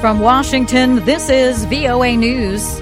From Washington, this is VOA News.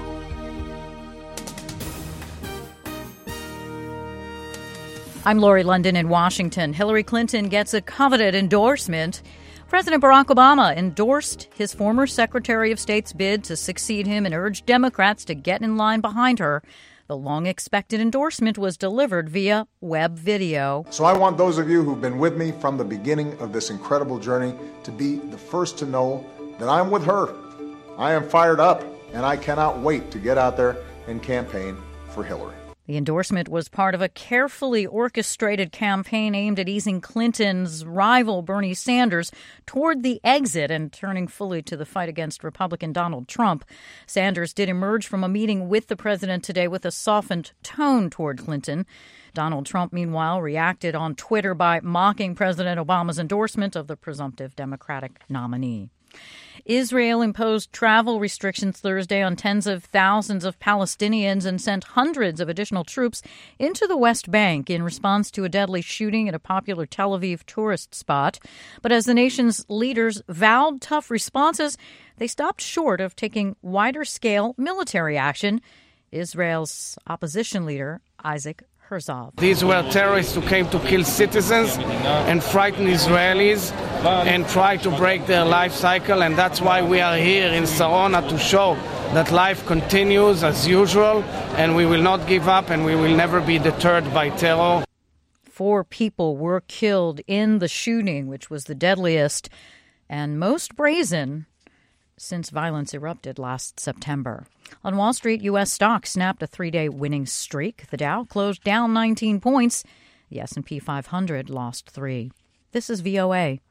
I'm Lori London in Washington. Hillary Clinton gets a coveted endorsement. President Barack Obama endorsed his former Secretary of State's bid to succeed him and urged Democrats to get in line behind her. The long-expected endorsement was delivered via web video. So I want those of you who've been with me from the beginning of this incredible journey to be the first to know that I'm with her. I am fired up, and I cannot wait to get out there and campaign for Hillary. The endorsement was part of a carefully orchestrated campaign aimed at easing Clinton's rival Bernie Sanders toward the exit and turning fully to the fight against Republican Donald Trump. Sanders did emerge from a meeting with the president today with a softened tone toward Clinton. Donald Trump, meanwhile, reacted on Twitter by mocking President Obama's endorsement of the presumptive Democratic nominee. Israel imposed travel restrictions Thursday on tens of thousands of Palestinians and sent hundreds of additional troops into the West Bank in response to a deadly shooting at a popular Tel Aviv tourist spot. But as the nation's leaders vowed tough responses, they stopped short of taking wider-scale military action. Israel's opposition leader, Isaac Herzog. These were terrorists who came to kill citizens and frighten Israelis and try to break their life cycle. And that's why we are here in Sarona, to show that life continues as usual and we will not give up and we will never be deterred by terror. 4 people were killed in the shooting, which was the deadliest and most brazen since violence erupted last September. On Wall Street, U.S. stocks snapped a 3-day winning streak. The Dow closed down 19 points. The S&P 500 lost 3. This is VOA.